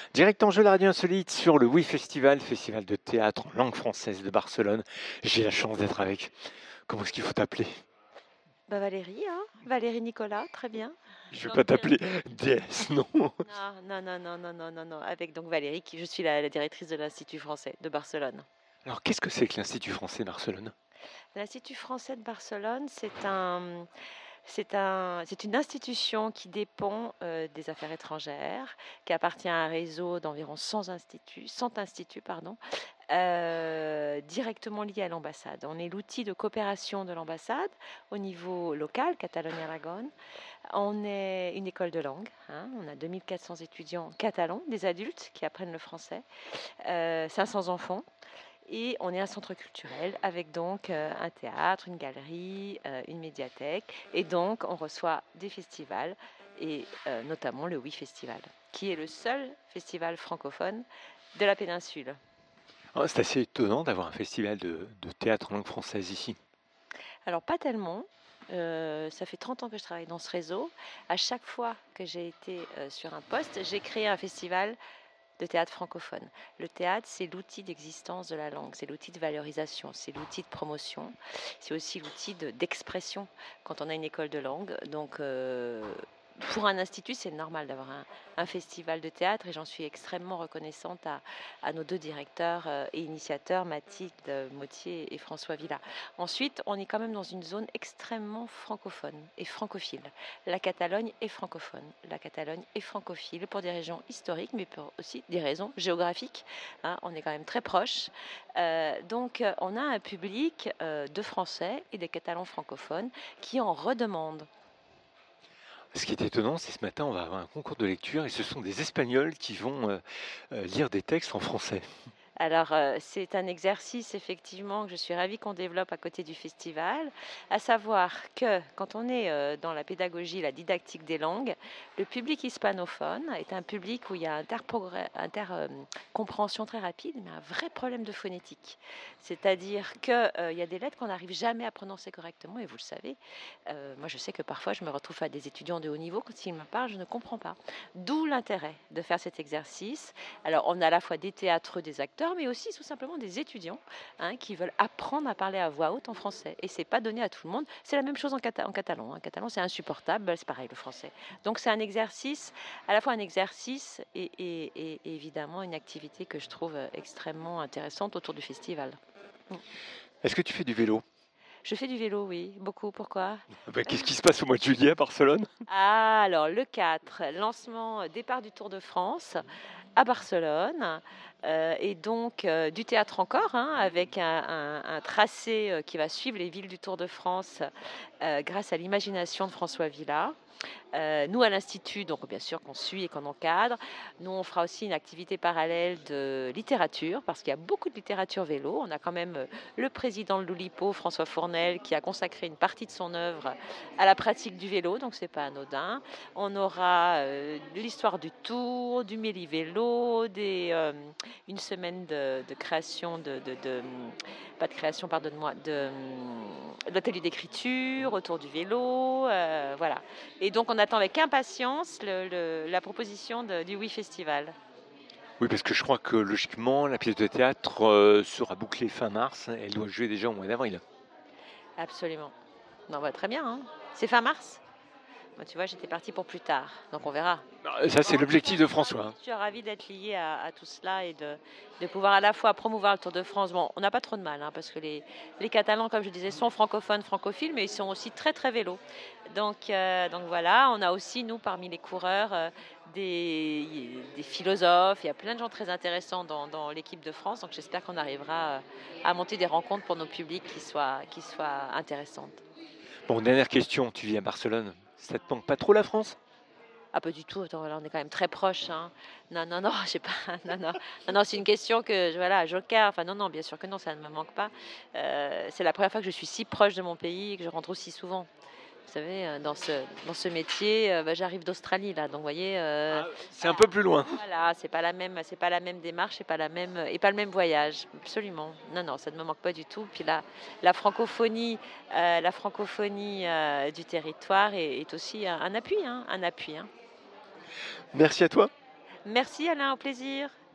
Direct en jeu la radio insolite sur le Oui Festival, festival de théâtre en langue française de Barcelone. J'ai la chance d'être avec. Comment est-ce qu'il faut t'appeler? Bah Valérie, hein, Valérie Nicolas, très bien. Je vais J'en pas ai un. t'appeler déesse, non. Non, non, non, non, non, non, non, non. Avec donc Valérie, je suis la directrice de l'Institut français de Barcelone. Alors qu'est-ce que c'est que l'Institut français Barcelone? L'Institut français de Barcelone, c'est une institution qui dépend des affaires étrangères, qui appartient à un réseau d'environ 100 instituts, pardon, directement liés à l'ambassade. On est l'outil de coopération de l'ambassade au niveau local, Catalogne-Aragon. On est une école de langue, hein. On a 2400 étudiants catalans, des adultes qui apprennent le français, 500 enfants. Et on est un centre culturel avec donc un théâtre, une galerie, une médiathèque. Et donc on reçoit des festivals, et notamment le Oui Festival, qui est le seul festival francophone de la péninsule. Oh, c'est assez étonnant d'avoir un festival de théâtre en langue française ici. Alors pas tellement. Ça fait 30 ans que je travaille dans ce réseau. À chaque fois que j'ai été sur un poste, j'ai créé un festival de théâtre francophone. Le théâtre, c'est l'outil d'existence de la langue, c'est l'outil de valorisation, c'est l'outil de promotion, c'est aussi l'outil d'expression quand on a une école de langue. Donc, pour un institut, c'est normal d'avoir un festival de théâtre et j'en suis extrêmement reconnaissante à nos deux directeurs et initiateurs, Mathilde Mottier et François Villa. Ensuite, on est quand même dans une zone extrêmement francophone et francophile. La Catalogne est francophone, la Catalogne est francophile pour des raisons historiques, mais pour aussi des raisons géographiques, hein. On est quand même très proches. Donc, on a un public de Français et des Catalans francophones qui en redemandent. Ce qui est étonnant, c'est ce matin, on va avoir un concours de lecture et ce sont des Espagnols qui vont lire des textes en français. Alors, c'est un exercice effectivement que je suis ravie qu'on développe à côté du festival, à savoir que quand on est dans la pédagogie, la didactique des langues, le public hispanophone est un public où il y a intercompréhension très rapide, mais un vrai problème de phonétique. C'est-à-dire qu'il y a des lettres qu'on n'arrive jamais à prononcer correctement, et vous le savez. Moi, je sais que parfois, je me retrouve à des étudiants de haut niveau, quand ils me parlent, je ne comprends pas. D'où l'intérêt de faire cet exercice. Alors, on a à la fois des théâtreux, des acteurs, mais aussi tout simplement des étudiants, hein, qui veulent apprendre à parler à voix haute en français. Et c'est pas donné à tout le monde. C'est la même chose en catalan. En catalan, c'est insupportable. C'est pareil le français. Donc c'est un exercice, à la fois un exercice et évidemment une activité que je trouve extrêmement intéressante autour du festival. Est-ce que tu fais du vélo? Je fais du vélo, oui, beaucoup. Pourquoi? Qu'est-ce qui se passe au mois de juillet à Barcelone? Ah, alors le 4, lancement, départ du Tour de France à Barcelone, et donc du théâtre encore, hein, avec un tracé qui va suivre les villes du Tour de France grâce à l'imagination de François Villa. Nous, à l'Institut, donc bien sûr qu'on suit et qu'on encadre. Nous, on fera aussi une activité parallèle de littérature, parce qu'il y a beaucoup de littérature vélo. On a quand même le président de l'Oulipo, François Fournel, qui a consacré une partie de son œuvre à la pratique du vélo, donc c'est pas anodin. On aura l'histoire du Tour, du Méli-Vélo, une semaine de création pas de création, pardonne-moi, de l'atelier d'écriture autour du vélo, voilà. Et donc on attend avec impatience la proposition du Oui Festival. Oui, parce que je crois que logiquement, la pièce de théâtre sera bouclée fin mars. Elle doit jouer déjà au mois d'avril. Absolument. Non, bah, très bien, hein. C'est fin mars. Moi, tu vois, j'étais partie pour plus tard, donc on verra. Ça, c'est l'objectif de François, hein. Je suis ravie d'être liée à tout cela et de pouvoir à la fois promouvoir le Tour de France. Bon, on n'a pas trop de mal, hein, parce que les Catalans, comme je disais, sont francophones, francophiles, mais ils sont aussi très très vélos. Donc voilà, on a aussi, nous, parmi les coureurs, des philosophes. Il y a plein de gens très intéressants dans l'équipe de France. Donc j'espère qu'on arrivera à monter des rencontres pour nos publics qui soient intéressantes. Bon, dernière question, tu vis à Barcelone. Ça te manque pas trop la France? Ah, pas du tout. Attends, là, on est quand même très proches, hein. Non, non, non, j'ai pas. Non, non, non, non, c'est une question que, voilà, joker. Enfin, non, non, bien sûr que non, ça ne me manque pas. C'est la première fois que je suis si proche de mon pays et que je rentre aussi souvent. Vous savez, dans ce métier, bah, j'arrive d'Australie là, donc vous voyez, C'est un peu plus loin. voilà, c'est pas la même démarche, et pas le même voyage, absolument. Non, non, ça ne me manque pas du tout. Puis là, la francophonie du territoire est aussi un appui, hein, un appui, hein. Merci à toi. Merci Alain, au plaisir.